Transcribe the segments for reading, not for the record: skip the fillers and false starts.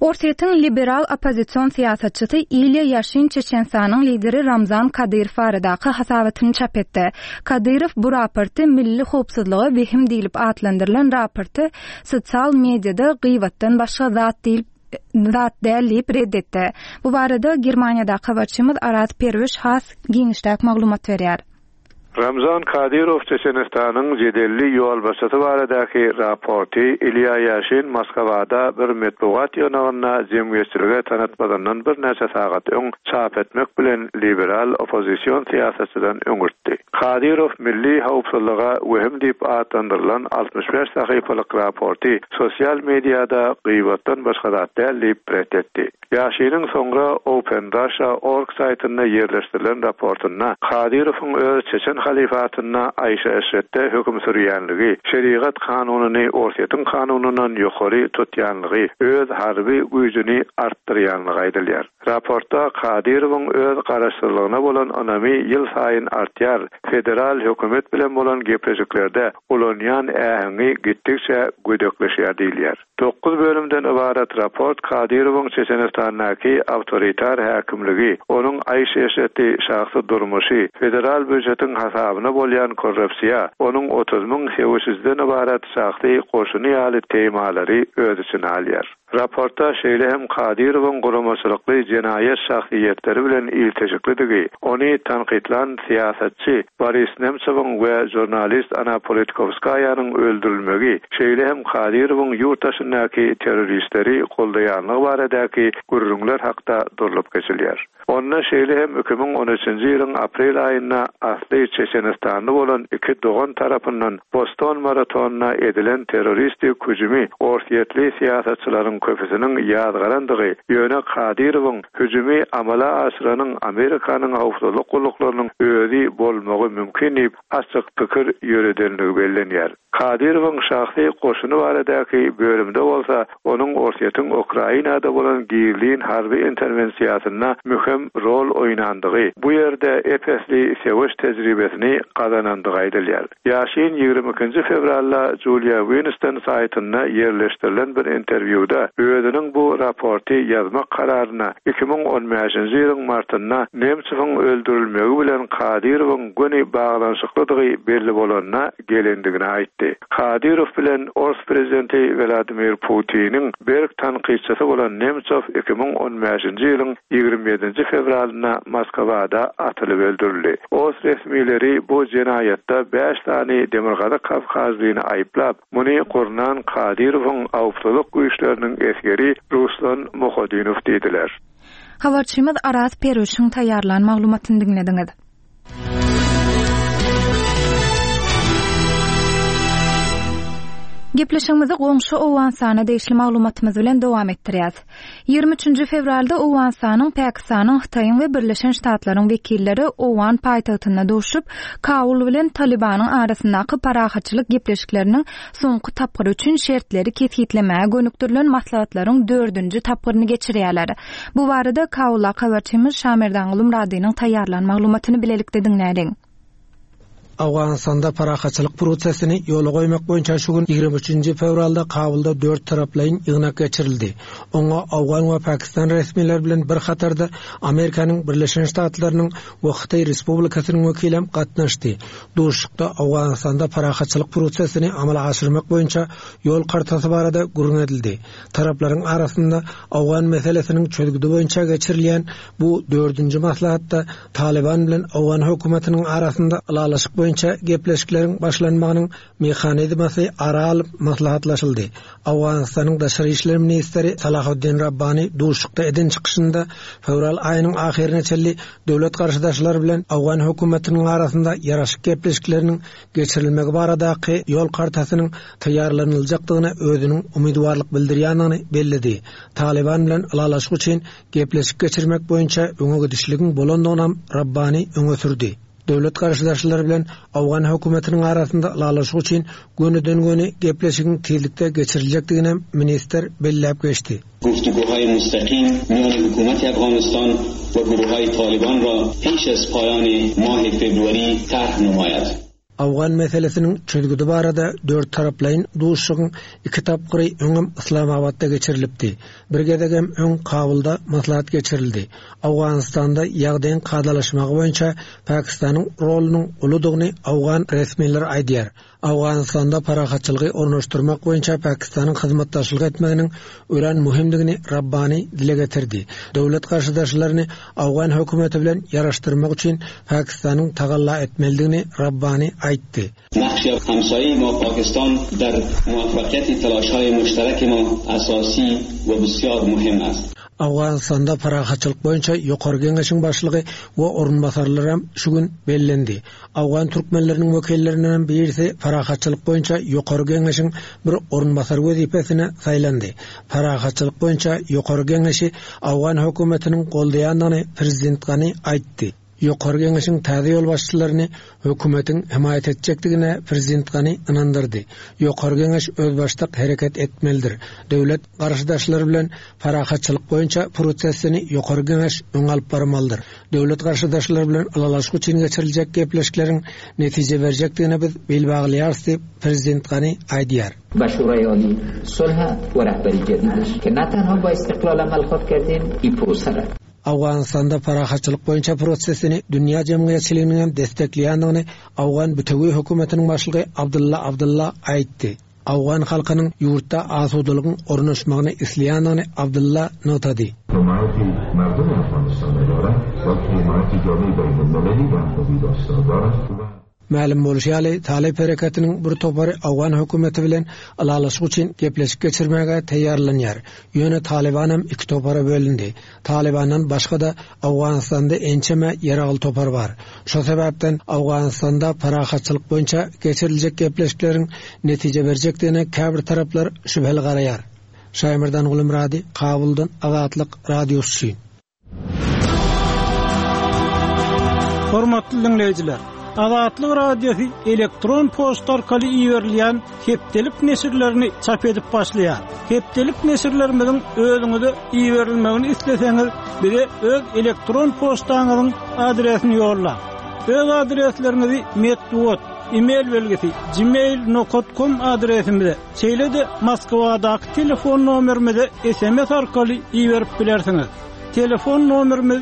Ortaýyň liberal opozisiýon siýasatçysy Ilya Yashin Çeçenistanyň lideri Ramzan Kadyrow baradaky hasabatyny çap etdi. Kadyrow bu raporty milli howpsuzlygy wehim diýilip adlandyrylan raporty sosial mediada gıýbatdan başga zat däl reddetdi. Bu barada Germaniýada habarçymyz Arat Perwiş has giňişlik maglumat berýär. Ramzan Kadyrow Çeçenistanyň jedelli ýol başlasy baradaky raporty Ilya Yashin Moskwada bir medeniýet ýöneligine jemgyýetçilige tanatmadandan bir näçe sagat öň çap etmek bilen liberal opozisiýon siýasatçydan öňürtdi. Kadyrow milli howpsuzlyga wehim diýip adlandyrylan 65 sahypalyk raporty sosial mediada gıýbatdan başga zat däl diýip reddetdi. Yashin'in soňra Open Russia org saytyna ýerleşdirilen raportyna Kadyrow'un öz Çeçen halifatyna Aýşa Eşretde hökm sürýänligi, şeriat kanunyny ortaýyň kanunundan ýokary tutýanlygy, öz harby güýjüni artdyrýanlygy aýdylýar. Raportda Kadyrow'un öz garaşdyrlygyna bolan önemi ýyl saýyn artýar. Federal hökümet bilen bolan gepleşiklerde ulanýan ähňi gittikçe gödekleşýär diýilýär. 9 bölümden ibaret raport Kadyrow'un Çeçenistanyňky awtoritar häkimligi, onuň Aýşa Eşretde şahsy durmuşy, federal büdjetiň hasabyna bolýan korrupsiýa, onuň 30.000 ibaret şahsy goşuny ýaly temalary öz içine alýar. Raporta şeýle hem Kadyrow'un guramaçylykly jenaýet şahsiýetleri bilen iltejikligi, ony tanqidlan siýasatçy Boris Nemtsowyň we jurnalist Anna Politkovskaýanyň öldürilmegi, şeýle hem Kadyrow'un ýurtdaşyndaky terroristleri goldaýanlygy baradaky gürrüňler hakda durulup geçilýär. Onda şeýle hem 2013-nji ýylyň aprel aýynda asly Çeçenistanyň bolan iki dogan tarapyndan Boston maratonuna edilen terroristik hüjümi ortaýetli siýasatçylaryň köpüsiniň ýadgarandygy ýöne Kadyrow'un hüjümi amala aşyranyň Amerikanyň howpsuzlyk gulluklarının özi bolmagy mümkin diýip açyk pikir ýöredenligi bellenýär. Kadyrow'un şahsy goşuny baradaky bölümde bolsa, onuň ortaýyň Ukrainada bolan giýirliň harby interwensiýasyna mühim rol oýnandygy, bu ýerde epesli sewiş tejribesini gazanandygy aýdylýar. Yashin 22 fevralda Julia Winston saýtyna ýerleşdirilen bir interwýuda özüniň bu raporty ýazmak kararyna 2015-nji ýylyň martynda Nemtsowyň öldürilmegi bilen Kadyrow'un göni baglanşyklydygy belli bolanyna gelendigini aýtdy. Kadyrow bilen Rus prezidenti Vladimir Putin'in berk tanqidçisi bolan Nemtsow 2015-nji ýylyň 27 fevralynda Moskwada atylyp öldürildi. Rus resmileri bu jenaýatda 5 tane demirgada Kavkazlyny aýplap, muny gurnan Kadyrow'un awpsuzlyk güýçleriniň esgeri Ruslan Mohodinow diýdiler. Habarçymyz Arat Perwişiň taýýarlan maglumatyny dinlediňiz. Gepleşigimizi goňşy Owganistan deýişli maglumatymyz bilen dowam etdirýäs. 23 fevralda Owganistanyň, Pakistanyň, Hytaýyň we Birleşen Ştatlaryň wekilleri Owgan paýtagtyna doşup, Kabul bilen Talibanyň arasyndaky parahatçylyk gepleşikleriniň soňky tapgyry üçin şertleri kesgitlemäge gönükdirilen maslahatlaryň 4-nji tapgyryny geçirýärler. Bu barada Kabulda habarçymyz Şamerdan Gulumradynyň taýýarlan maglumatyny bilelikde dinlädiň. Awganistanda parahatçylyk prosesini ýola goýmak boýunça şu gün 23 fevralda Kabulda 4 taraplaryň ýygnak geçirildi. Oňa Awgan we Pakistan resmiler bilen bir hatarda Amerikanyň Birleşen Ştatlarynyň we Hytaý Respublikasynyň wekili gatnaşdy. Duruşykda Awganistanda parahatçylyk prosesini amala aşyrmak boýunça ýol kartasy barada gurrun edildi. Taraplaryň arasynda Awgan meselesiniň çözgüdi boýunça geçirilýän bu 4-nji maslahatda Taliban bilen Awgan hökümetiniň arasynda alalaşyk boýunça gepleşiklerin başlanmagynyň mexanizmasy aral maslahatlaşyldy. Awganistanyň daşary işler ministri Salahuddin Rabbani duruşykda eden çykyşynda fevral aýynyň ahirine çelli döwlet garşydaşlary bilen Awgan hökümetiniň arasynda ýaraşyk gepleşikleriniň geçirilmegi baradaky ýol kartasynyň taýýarlanyljakdygyna özüniň umydwarlyk bildirýändigini bellidi. Taliban bilen alalaşyk üçin gepleşik geçirmek boýunça öňe gidişligiň bolandygyna Rabbani öňe sürdi. Döwlet garşydaşlary bilen Awgan hökümetiniň arasynda alalaşyk üçin gönüden göni gepleşigiň tezlikde geçiriljekdigini minister belläp geçdi. گفتگوهای مستقیم میان حکومت افغانستان و گروه‌های طالبان را پیش از پایان ماه فوریه طرح نماید. Awgan meselesinin çözgüdü barada dört taraplayın duşugun iki tapqıry öňüm Islamabadda geçirilipdi. Bir gedegem öň Kabulda maslahat geçirildi. Awganistanda ýagdaýyň kadalaşmagy boýunça Pakistanyň rolunyň uludygyny Awgan resmiler aýdýar. Awganistanda parahatçylygy ornaşdyrmak boýunça Pakistanyň hyzmatdaşlyk etmeginiň ören muhimdigini Rabbani dile getirdi. Döwlet garşydaşlaryny Awgan hökümeti bilen ýaraşdyrmak üçin Pakistanyň tagalla etmelidigini Rabbani aytdy. نقش همسایه ما پاکستان در موفقیت تلاش‌های مشترک ما اساسی و بسیار مهم است. Awganistanda parahatçylyk boýunça ýokary geňeşiň başlygy we orunbasarlary şu gün bellendi. Awgan türkmenleriniň wekillerinden birisi parahatçylyk boýunça ýokary geňeşiň bir orunbasar wezipesine saýlandy. Parahatçylyk boýunça ýokary geňeşi Awgan hökümetiniň goldaýandygyny prezident Gani aýtdy. Ýokary geňeşiň täze ýol başçylaryny hökümetin himayet etjekdigine prezident Gani inandyrdy. Ýokary geňeş özbaşlyk hereket etmelidir. Döwlet garşydaşlary bilen parahatçylyk boýunça prosesini ýokary geňeş öň alyp barmalydyr. Döwlet garşydaşlary bilen alalaşyk üçin geçiriljek gepleşikleriň netije berjekdigine biz belbaglaýarys diýip prezident Gani aýdýar. و شورای عالی صلح و رهبری جدیدش که نه تنها با استقلال عمل خود کردیم این پروسه را Awganistanda parahatçylyk boýunça prosesini dünýä jemgyýetçiliginiň destekleýändigini Awgan bütewi hökümetiniň başlygy Abdulla aýtdy. Awgan halkynyň ýurtda asudalygyň ornaşmagyny isleýändigini Abdulla notady. حمایتی مردم افغانستان دارد و حمایتی جامعه بین‌المللی و همکاری دارد. Ma'lum bolýaly Talib hareketiniň bir topary Awgan hökümeti bilen alalaşyk üçin gepleşik geçirmäge taýýarlanýar. Ýöne Taliban hem iki topara bölündi. Talibandan başga da Awganistanda ençeme ýeragyl topar bar. Şo sebäpden Awganistanda parahatçylyk boýunça geçiriljek gepleşikleriň netije berjekdigine käbir taraplar şüpheli garaýar. Şaýmyrdan Gulumradi, Kabuldan Azatlyk radiosu. Hormatly dinleýijiler, Azatlyk radiosu elektron posta arkaly iýerilýän hepdelik nesirlerini çap edip başlaýar. Hepdelik nesirlerimiň özüňize iýerilmegini isleseňiz, bize öz elektron postaňyzyň adresini ýolla. Öz adreslerinizi metduat, email belgisi gmail.com adresimize, çeýlede Moskwadaky telefon nomerimize SMS arkaly iýerip bilersiňiz. Telefon nomerimiz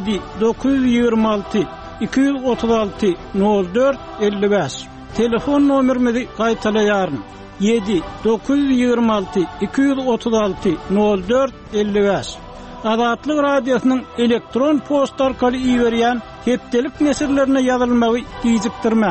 7-926 236 04 55. Telefon nomerimizi gaýtalaýaryn. 7-926 236 04 55. Azatlyk radiosynyň elektron posta arkaly iýerýän hepdelik nesirlerine ýazylmagy gizikdirme.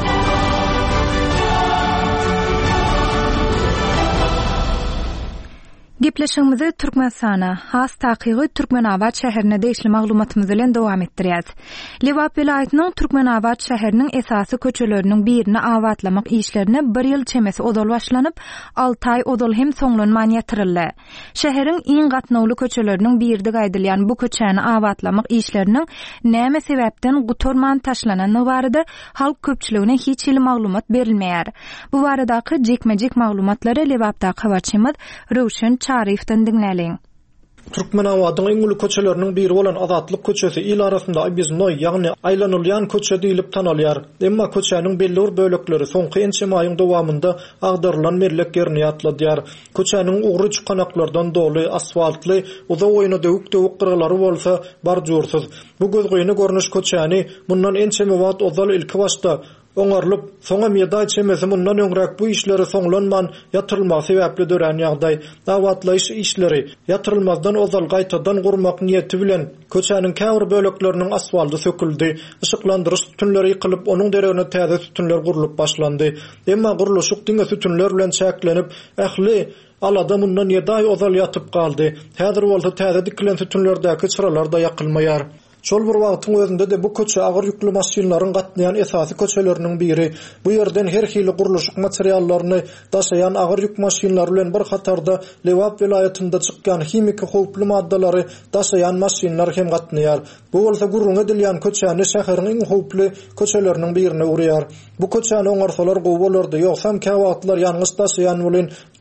Gepleşigimizi Türkmenistana, has takygy Türkmenabad şäherine deýişli maglumatymyz bilen dowam etdirýäs. Lewap vilayatynyň Türkmenabad şäheriniň esasy köçeleriniň birini awatlamak işlerine 1 ýyl çemesi odol başlanyp, 6 aý odol hem soňlanman ýatyryly. Şäheriň iň gatnawly köçeleriniň birinde gaýdylýan bu köçäni awatlamak işleriniň näme sebäpden gutorman taşlanany barada halk köpçüligine hiç ýyl maglumat berilmeýär. Bu baradaky jekmejek maglumatlary Lewapda habarçymyz Röşen Şarifden dinläliň. Türkmenawadyň iň uly köçeleriniň biri bolan Azatlyk köçesi il arasynda Biznoy, ýagny aýlanylýan köçe diýilip tanalýar. Emma köçäniň belli bir bölekleri soňky ençe maýyň dowamında agdarylan merlek ýerine ýatladýar. Köçäniň ugry çykanaklardan doly, asfaltly, uza oýuna döwük gyrylary bolsa barjursyz. Bu gözgöýüne görnüş köçäni mundan ençe wagt ozal ilki başda oňarlyp, soňa meýda çemesi mundan öňrek bu işleri soňlanman ýatyrylmagy sebäpli dören ýagdaý. Awatlaýyş işleri ýatyrylmazdan ozal gaýtadan gurmak niýeti bilen köçäniň käbir bölekleriniň asfalty söküldi. Işıklandyryş tütünleri ýykylyp, onuň deregine täze tütünler gurulyp başlandy. Emma guruluşyk diňe tütünler bilen çäklenip, ähli alada mundan ýeda ozal ýatyp galdy. Häzir bolsa täze dikilen tütünlerdäki çıralar da ýakylmaýar. Şol bir wagtyň özünde de bu köçe agyr ýüklü maşynlaryň gatnaýan esasy köçeleriniň biri. Bu ýerden her hili guruluşyk materiallaryny daşaýan agyr ýük maşynlary bilen bir hatarda Lewap vilayatynda çykýan himiki howply maddalary daşaýan maşynlar hem gatnaýar. Bu bolsa gurrun edilýän köçäni şäheriň iň howply köçeleriniň birine urýar. Bu köçäni oňarsalar gowy bolardy, ýoksam käwatlar ýalňyş daşaýan bilen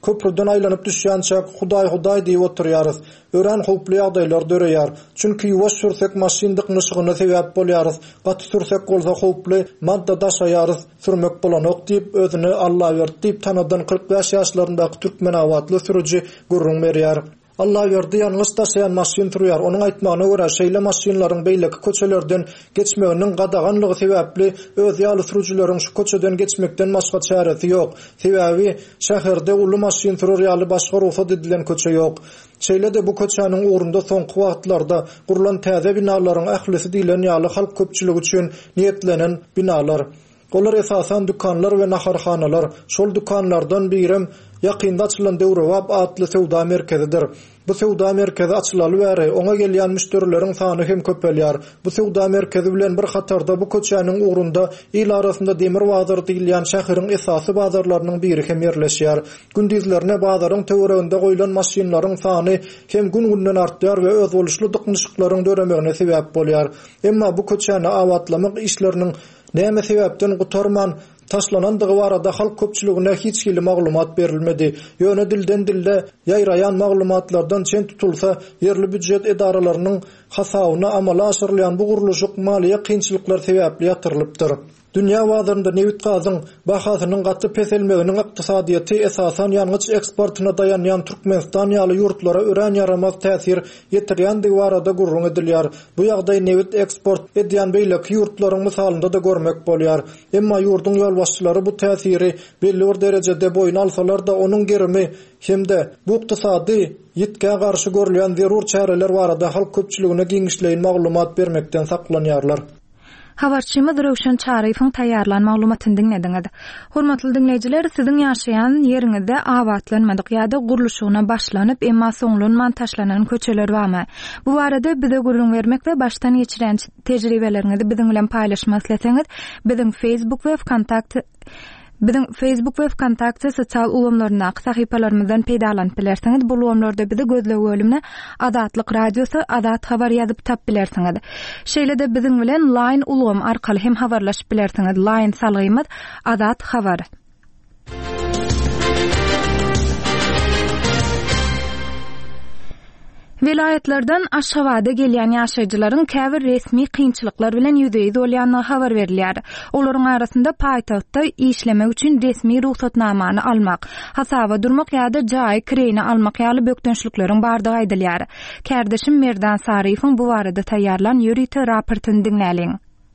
köprüden aylanyp düşýänçä Hudaý diýip oturýarys. Ören howply ýagdaýlar döreýär. Çünki ýuwaş sürsek maşindyk nyşygyna sebäp bolýarys. Gaty sürsek bolsa howply madda daşaýarys, sürmek bolanok diýip özüni Allah berdi diýip tanadan 45 ýaşlaryndaky türkmen awatly sürüji gurrun berýär. Allah verdi ýalňyz daşaýan maşin turýar. Onuň aýtmagyna görä şeýle maşinlaryň beýleki köçelerden geçmeginiň gadaganlygy sebäpli öz ýaly sürüjileriň şu köçeden geçmekden başga çaresi ýok. Sebäbi şäherde uly maşin turýar ýaly başga ruhsat edilen köçe ýok. Şeýle de bu köçäniň ugrunda soňky wagtlarda gurulan täze binalaryň ählisi diýilen ýaly halk köpçüligi üçin niýetlenen binalar. Olar esasan dükanlar we naharhanalar. Şol dükanlardan birim ýakynda açylan Döwrewap adly sowda merkezidir. Bu sowda merkezi açylaly bäri oňa gelýän müşterileriň sany hem köpelýär. Bu sowda merkezi bilen bir hatarda bu köçäniň ugrunda il arasynda demir bazar diýilýän şäheriň esasy bazarlarynyň biri hem ýerleşýär. Gündizlerine bazaryň töwereginde goýulan maşinlaryň sany hem gün-günden artýar we öz boluşly dyknyşyklaryň döremegine sebäp bolýar. Emma bu köçäni awatlamak işleriniň näme sebäpden gutarman taşlanandygy barada halk köpçüligine hiç hili maglumat berilmedi. Ýöne dilden dille ýaýraýan maglumatlardan çen tutulsa, yerli büdjet edaralarynyň hasabyna amala aşyrylýan bu guruluşyk maliýe kynçylyklar sebäpli ýatyrylypdyr. Dünýä bazarynda newit gazyň bahasynyň gaty peselmeginiň ykdysadyýaty esasan ýalňyç eksportyna dayanýan Türkmenistan ýaly ýurtlara ören ýaramaz täsir ýetirýändig barada gurrun edilýär. Bu ýagdaý newit eksport edýän beýleki ýurtlaryň misalynda da görmek bolýar. Emma ýurdun ýolbaşçylary bu täsiri belli bir derejede boyun alsalar da onuň gerimi hemde bu ykdysady ýetkä garşy görülen zerur çäreler barada halk köpçüligine giňişleýin maglumat bermekden saklanýarlar. Habarçymyz Röwşen Çaryfoň taýýarlan maglumatyny dinlediňiz. Hormatly dinleýijiler, siziň ýaşaýan ýeriňizde awatlanmadyk ýa-da guruluşyna başlanyp emma soňlanman taşlanan köçeler barmy? Bu barada bize gurrun bermek we baştan geçiren tejribeleriňizi biziň bilen paýlaşmak isleseňiz, biziň Facebook we Kontakty sosial ulamlaryna sahypalarymyzdan peýdalanyp bilersiňiz. Bu ulamlarda bizi gözlegi bölümine Azatlyk Radiosy, Azat habar ýazyp tap bilersiňiz. Şeýle de biziň bilen line ulam arkaly hem habarlaşyp bilersiňiz. Line salgymyz Azat habar. Vilayetlerden Aşgabatda gelýän ýaşaýjylaryň käbir resmi kynçylyklar bilen ýüzeye bolýanyny habar berilýär. Olaryň arasynda paýtagtda işlemek üçin resmi ruhsatnamany almak, hasaba durmak ýa-da jaý kireni almak ýaly bökdünçlikleriň bardygy aýdylýar. Kärdeşim Merdan Saryfoň bu barada taýýarlan ýörüýte raportyny dinläliň.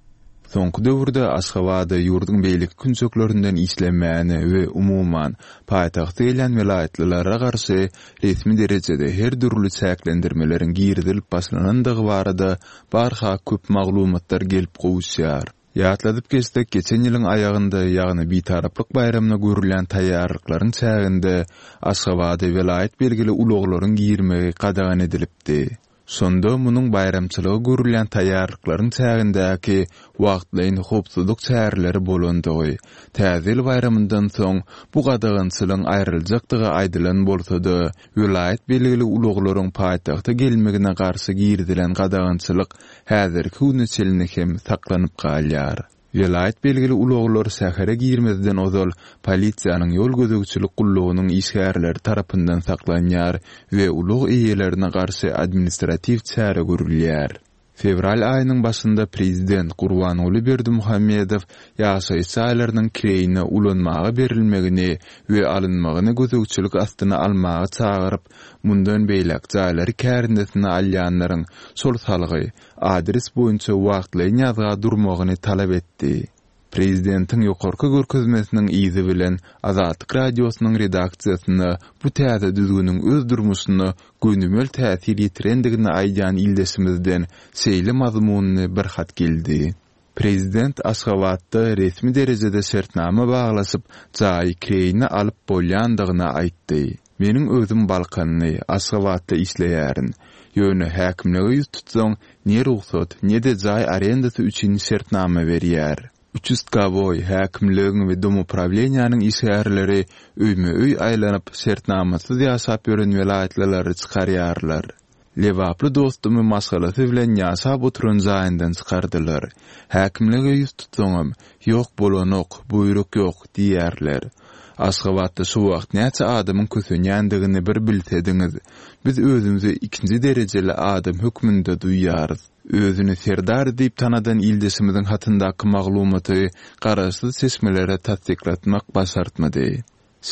Soňky döwürde Aşgabatda ýurdun beýlik künçöklerinden işlenmäni we umuman paýtagty gelen vilayetlerlere garşy resmi derejede her türlü çäklendirmeleriň girdilip başlanandygy barada barha köp maglumatlar gelip gowuşýar. Ýatladyp geçsek, geçen ýylyň aýagynda, ýagny bitaraplyk bayramyna görülen taýýarlyklaryň çäginde Aşgabatda vilayet belgili uluglaryň girmegi gadagan edilipdi. Sonda munyň bayramçylygy görülen taýýarlyklaryň çägindäki wagtlaryň howpsuzlyk çäreleri bolandygy, täze ýyl bayramyndan soň bu gadagançylygyň aýryljakdygy aýdylan bolsa-da, vilayet belgili uluglaryň paýtagta gelmegine garşy girdilen gadagançylyk häzirki güneçelini hem saklanyp galýar. Vilayet belgili uluglar sähäre girmezden ozal polisiýanyň ýol gözegçilik gullugynyň işgärleri tarapyndan saklanýar we ulug eýelerine garşy administrativ çäre görülýär. Fevral aýynyň başynda prezident Gurbanuly Berdimuhammedow ýaşaýyş aýlarynyň kireyine ulanmagy berilmegini we alynmagyny gözegçilik astyna almagy çagyryp, mundan beýlek jaýlary kärindesine alýanlaryň sol salgy, adres boýunça wagtly ýazga durmagyny talap etdi. Prezidentiň ýokarky görkezmesiniň izi bilen Azatlyk Radiosynyň redaksiýasyna bu täze düzgünüň öz durmuşyny göwnümel täsir ýetirendigini aýdan ildesimizden seýli mazmunyny bir hat geldi. Prezident Aşgabatda resmi derejede şertnama baglasyp jaý kireyini alyp bolýandygyny aýtdy. Meniň özüm Balkanyny Aşgabatda işleýärin. Ýöne häkimligi ýüz tutsaň, ne ruhsat, ne de jaý arendasy üçin şertnama berýär. 300 boy häkimligiň we dom upravleniýanyň işgärleri öýme-öý aýlanyp şertnamasyz ýaşap ýören vilayetlerleri çykarýarlar. Lewaply dostumy masalasy bilen ýaşap oturan jaýyndan çykardylar. Häkimlige ýüz tutsaňam, ýok bolanok, buyruk ýok diýerler. Aşgabatda şu wagt näçe adamyň kösenýändigini bir bilsediňiz, biz özümizi ikinji derejeli adam hökmünde duýýarys. Özüni serdar diýip tanadan ildesimiziň hatyndaky maglumaty garaşsyz sesmelere tasdiklatmak başartmady.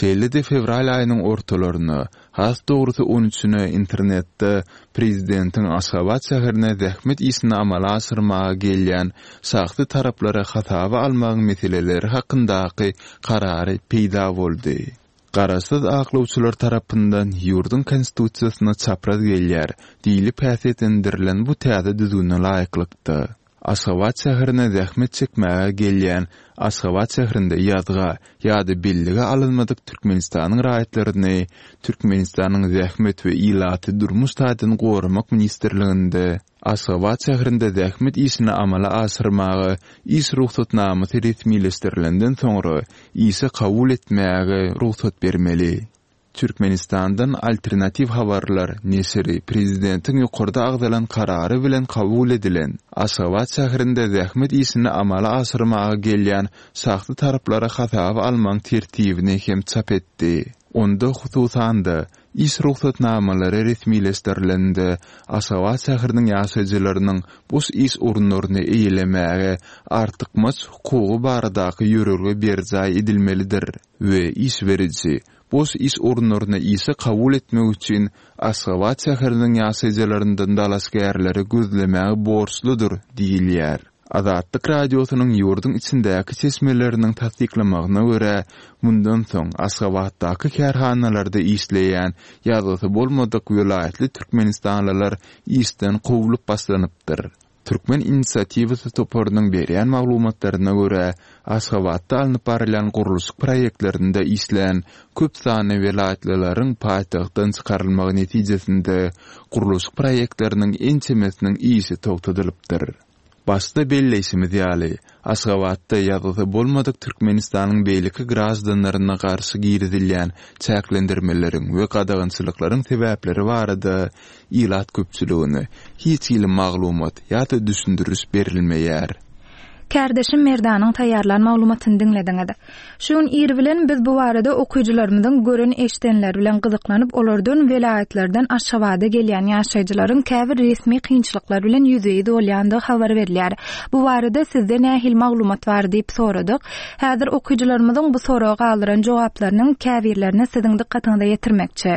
7 fevral aýynyň ortalaryna, has dogrusu 13-üne internetde prezidentiň Aşgabat şäherine zähmet isini amala asyrmaga gelýän saxty taraplara hataba almagyň meseleleri hakyndaky karary peýda boldy. Garaşsyz aklawçylar tarapyndan ýurdun konstitusiýasyna çapraz gelýär, diýilip häsiýetlendirilen bu täze düzgüne laýyklykdy. Aşgabat şäherine zähmet çekmäge gelýän Aşgabat şäherinde ýadga ýa-da billige alınmadyk Türkmenistanyň raýatlaryny Türkmenistanyň zähmet we ilaty durmuş taýdan goramak ministrliginde Aşgabat şäherinde zähmet isini amala asyrmagy is ruhsatnamysy resmileşdirilenden soňra isi kabul etmäge ruhsat bermeli. Türkmenistandan alternativ habarlar nesiri prezidentiň ýokarda agdalan karary bilen kabul edilen Aşgabat şäherinde zähmet isini amala asyrmaga gelýän saxty taraplara hataba almaň tertibini hem çap etdi. Onda hususan da is ruhsatnamalary resmileşdirilende Aşgabat şäheriniň ýaşaýjylarynyň bu is urunlaryny eýlemäge artykmaz hukugy baradaky ýörelge berjaý edilmelidir we is beriji bos is orunlaryna ise kabul etmek üçin Aşgabat şäheriniň ýaşaýjylaryndan dalaşgärleri gözlemäge borçludur diýilýär. Azatlyk radiosynyň ýurdun içindäki sesmeleriniň tasdiklamagyna görä, mundan soň Aşgabatdaky kärhanalarda işleýän ýazgysy bolmadyk welaýatly türkmenistanlylar isden gowulyp başlanypdyr. Türkmen inisiatiwasy toparynyň berýän maglumatlaryna görä, Aşgabatda alınıp barılan guruluş proyektlerinde işleyen köp sany welaýatlylaryň paýtagtdan çykarylmagy netijesinde guruluş proyektleriniň ençemesiniň ýyşy togtadylypdyr. Başda belleşimiz ýaly, Aşgabatda ýazgysy bolmadyk Türkmenistanyň beýleki grażdanlaryna garşy girizilýän çäklendirmeleriň we gadagynçylyklaryň sebäpleri barada ilat köpçüligini hiç ýyly maglumat ýa-da düşündürüş berilmeýär. Kardeşim Merdanyň taýýarlan maglumatyny dinlediňiz. Şuň ýeri bilen biz bu barada okuyjylarymyzyň gören eşdenler bilen gyzyklanyp olardan welaýatlardan Aşgabada gelýän ýaşaýjylaryň käbir resmi kynçylyklar bilen ýüzeýde bolýandygy habar berilýär. Bu barada sizde nähil maglumat bar diýip soradyk. Häzir okuyjylarymyzyň bu soraga galyran jogaplarynyň käbirlerini siziň dikkatyňize ýetirmekçi.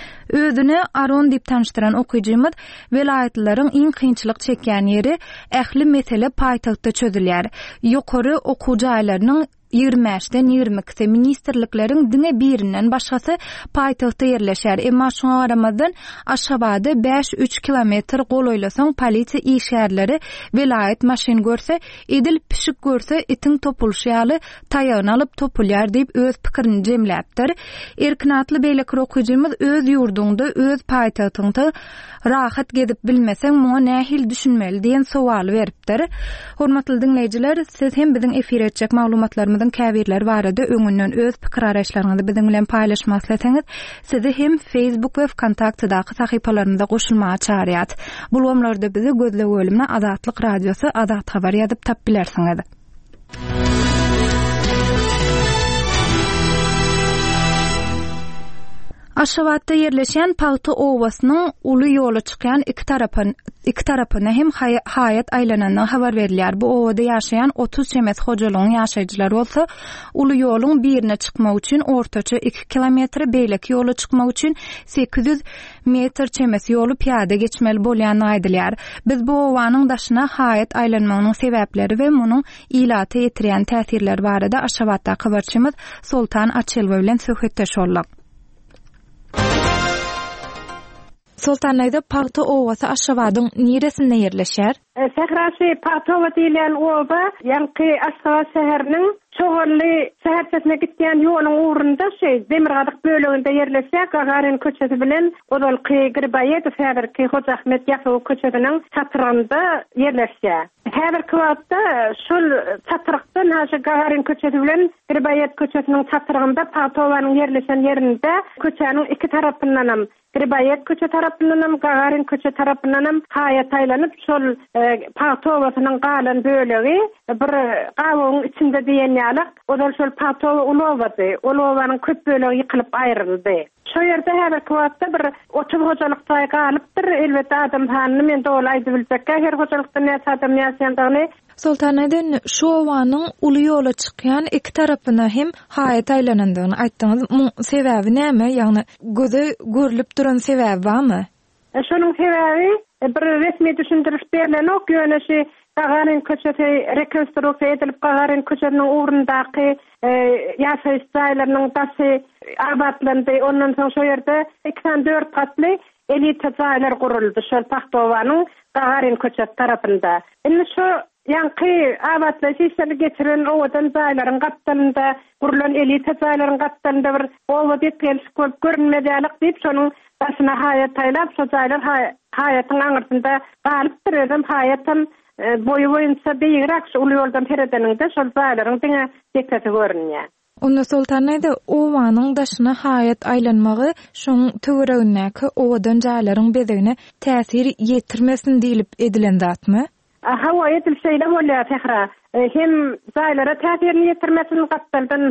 Özüni Aron diýip tanıştyran okuyjymyz welaýatlaryň iň kynçylyk çekýän ýeri ähli mesele paýtagtda çözülýär. Ýokary okuw jaýlarynyň 20-den 22 ministrlikleriň diňe birinden başgasy paýtagtda ýerleşär. Emma şoňa garamazdan Aşgabada 5-3 kilometr goloýlasaň polisiýa işgärleri welaýat maşyn görse, edil pişik görse itiň topulşýaly taýagyny alyp topulýar diýip öz pikirini jemläpdir. Erkinatly beýleki okuyjymyz öz ýurdunda, öz paýtagtynda rahat gedip bilmeseň muňa nähil düşünmeli diýen sowal beripdir. Hormatly dinleýijiler, siz hem biziň efir etjek maglumatlarymyzyň käbirleri barada öňünden öz pikir araşlaryňyzy biziň bilen paýlaşmasyňyz sizi hem Facebook we Kontaktdaky sahypalarymyza goşulmaga çağırýar. Bu wagtlarda bizi gözle bölümine Azatlyk Radiosy Azat habar ýazyp tap bilersiňiz. Aşgabatda yerleşen Paýty owasynyň uly ýoly çykýan iki tarapyna hem haýat aýlananyň habar berilýär. Bu owada ýaşaýan 30 çemes hojalygyň ýaşaýjylary bolsa, uly ýoluň birine çykmak üçin ortaça 2 kilometr, beýleki ýoly çykmak üçin 800 metr çemes ýoly piýada geçmeli bolýany aýdylýar. Biz bu owanyň daşyna haýat aýlanmagynyň sebäpleri we munyň ilaty ýetirýän täsirleri barada Aşgabatda habarçymyz Sultan Açelwa bilen söhbetdeş boldyk. Sultanayda Paýty owasy Aşgabadyň niresinde ýerleşýär? Sährasy Paýty owa diýilen owa ýanky Aşgabat şäheriniň çoğully şäherçesine gitýän ýoluň ugrunda Demirgadyk böleginde ýerleşýär. Gagarin köçesi bilen Odalky Girbaýew häzirki Hoca Ahmet Ýasow köçesiniň çatyrynda ýerleşýär. Häzirki wagtda şol çatyrykdan haşy Gagarin köçesi bilen Girbaýew köçesiniň çatyrynda Paýty owanyň ýerleşen ýerinde köçeniň iki tarapyndan Girbaýew köçe tarapyndan Gagarin köçe tarapyndan haýat aýlanyp şol Patowasynyň galan bölegi bir gawagyň içinde diýenýärlik, odal şol patowa ulowady. Ulowanyň köp bölegi ýykylyp aýryldy. Şo ýerde her wagtda bir otup hojalykda galypdyr. Elbetde adam hanyny men dolaýdy biljekkä her hojalykda näçe adam ýaşaýandygyny. Sultanadan şu owanyň uly ýola çykýan iki tarapyna hem haýat aýlanandygyny aýtdyňyz. Sebäbi näme? Ýagny göze görülip duran sebäbi barmy? Şonuň sebäbi bir resmi düşündiriş berilen ok ýöneşi Gagarin köçesi rekonstruksiýa edilip Gagarin köçesiniň ugrundaky ýaşaýyş jaýlarynyň dasy abatlandy. Ondan soň şo ýerde 84 katly elita jaýlar guruldy şol Pahtowanyň Gagarin köçesi tarapynda. Indi şo ýanky abatlaş işleri geçiren owadan jaýlaryň gatdalynda gurulan elita jaýlaryň gatdalynda bir owad etgel köp görünmedýärlik diýip şonuň başyna haýat taýlap şo jaýlar haýatyň aňyrtynda galypdyr. Hem haýatym boyu boyunca beýirak uly ýoldan peredeninde şol jaýlaryň diňe dikkati görünýär. Onda Sultanaýda owanyň daşyna haýat aýlanmagy şoň töweregindäki owadan jaýlaryň bedegine täsir ýetirmesin diýilip edilen zatmy? Hawa ýetilşeýle bolýar tehra. Hem jaýlara täsirini ýetirmesin gatdaldan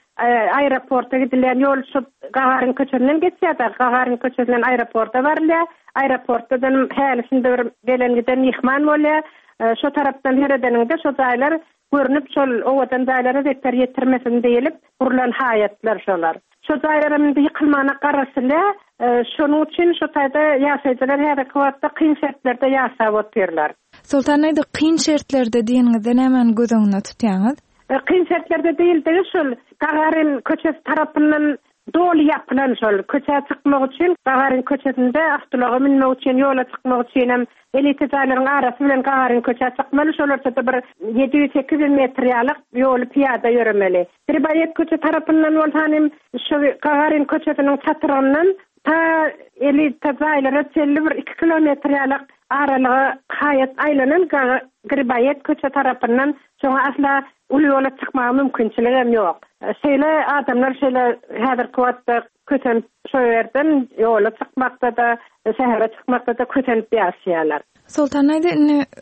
aeroporta gidilen ýol şu Gagarin köçesinden geçýär. Gagarin köçesinden aeroporta barilýar. Aeroportdan hälisinde bir gelen giden ýyhman bolýar. Şo tarapdan heredeninde şo jaýlar görünüp şol owadan jaýlara ýetirmesin diýilip gurulan haýatlar şolar. Şo jaýlarymyň ýykylmana garaşyla şonuň üçin şo taýda ýaşaýjylar her wagtda kyn şertlerde ýaşap oturýarlar. Sultanaýda kyn şertlerde diýeniňizde näme gözüňizde tutýaňyz? Kyn şertlerde diýildi şol Gagarin köçesi tarapyndan dolu yapılan şol köçeye çykmak üçin Gagarin köçesinde avtolaga minmek üçin ýola çykmak üçin hem elita jaýlaryň arasy bilen Gagarin köçesi çykmaly. Şolarsa bir 700-800 metr ýalyk ýol piýada ýörmeli. Gribayet köçe tarapyndan bolsanym şu Gagarin köçesiniň çatyryndan ta elita jaýlara çelli bir 2 kilometr ýalyk aralygy haýat aýlanan Gribayet köçe tarapyndan şoňa asla uly ýola çykmagy mümkinçiligi ýok. Şeýle adamlar şeýle häzirki wagtda köten şo ýerden ýola çykmakda da şäherge çykmakda da kötenip ýaşaýarlar. Sultanaýda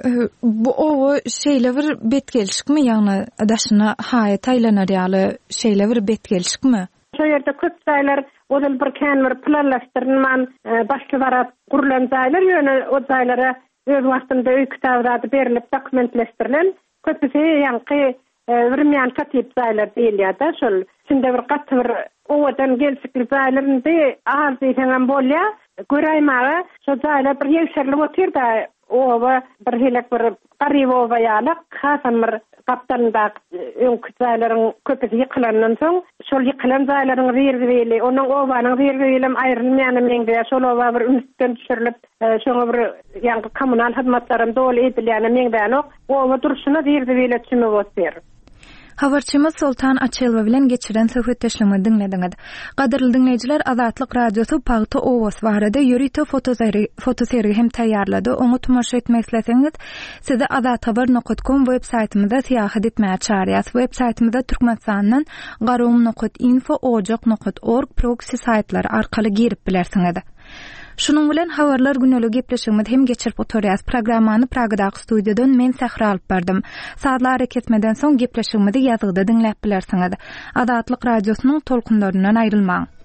bu owa şeýle bir betgelişikmi, ýagny daşyna haýat aýlanar ýaly şeýle bir betgelişikmi? Şo ýerde köp jaýlar odal bir kändir planlaşdyrylman başly barat gurulan jaýlar ýöne o jaýlara öz wagtynda öý kitablary berilip dokumentleşdirilen köpüsi ýanky Birmiyan katip jaýlar diýilýär da şol. Şunda bir gatty bir owadan gelsikli jaýlarynda az diýsen bolýar. Göräýmäge şo jaýlar bir ýeşerli otur da owa bir helek bir garyb owa ýalyk hasam bir gapdanda öňkü jaýlaryň köpüsi ýykylandan soň şol ýykylan jaýlaryň ýergili onuň owanyň ýergili aýrylmaýany meňde şol owa bir ünsden düşürilip şoňa bir ýanky kommunal hyzmatlaryň dolu edilýäni meňde ok owa duruşyna ýergili çymy bolýar. Habarçymyz Sultan Açelwa bilen geçiren söhbetdeşligi dinlediňiz. Gaderly dinleýijiler, Azatlyk radiosu Pagty Owas barada ýörüýte fotoseri hem taýýarlady. Oňa tamaşa etmek isleseňiz, sizi azathabar.com web saýtymyzda syýahat etmäge çağırýas. Web saýtymyzda türkmensanyň garum.info.ojak.org proxy saýtlary arkaly girip bilersiňiz. Şunun bilen habarlar güneligi gepleşigimiz hem geçirip oturýas. Programmany Pragadaky studiýadan men Sähra alyp berdim. Saatlar kesmeden soň gepleşigimizi ýazgyda dinläp bilersiňiz. Azatlyk radiosynyň tolkunlaryndan aýrylmaň.